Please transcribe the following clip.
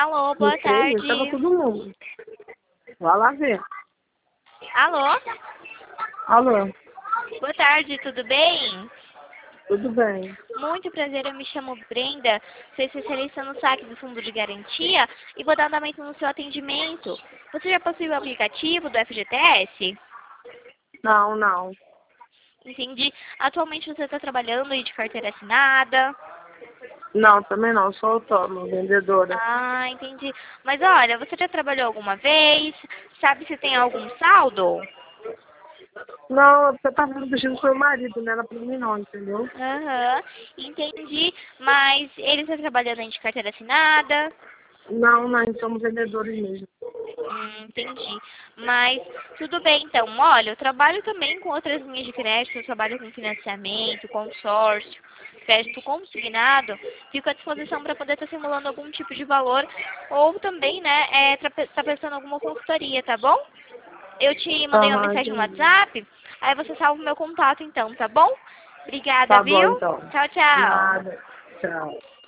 Alô, Não boa sei, estava tarde. todo mundo. Vai lá ver. Alô, Alô, boa tarde, tudo bem? tudo bem? Muito prazer, eu me chamo Brenda, sou especialista no saque do Fundo de Garantia e vou dar andamento no seu atendimento. Você já possui o aplicativo do FGTS? Não, não. Entendi. Atualmente você está trabalhando aí de carteira assinada? Não, também não. Sou autônoma, vendedora. Ah, entendi. Mas olha, você já trabalhou alguma vez? Sabe se tem algum saldo? Não, você tá mexendo com o seu marido, não era pra mim não, entendeu? Aham, entendi. Mas ele está trabalhando aí de carteira assinada? Não, nós somos vendedores mesmo. Entendi. Mas tudo bem, então. Olha, eu trabalho também com outras linhas de crédito, eu trabalho com financiamento, consórcio, crédito consignado. Fico à disposição para poder estar simulando algum tipo de valor ou também, né, tá prestando alguma consultoria, tá bom? Eu te mandei uma Aham, mensagem no entendi. WhatsApp, aí você salva o meu contato então, tá bom? Obrigada, Tá bom, viu? então. Tchau, tchau. Nada. Tchau.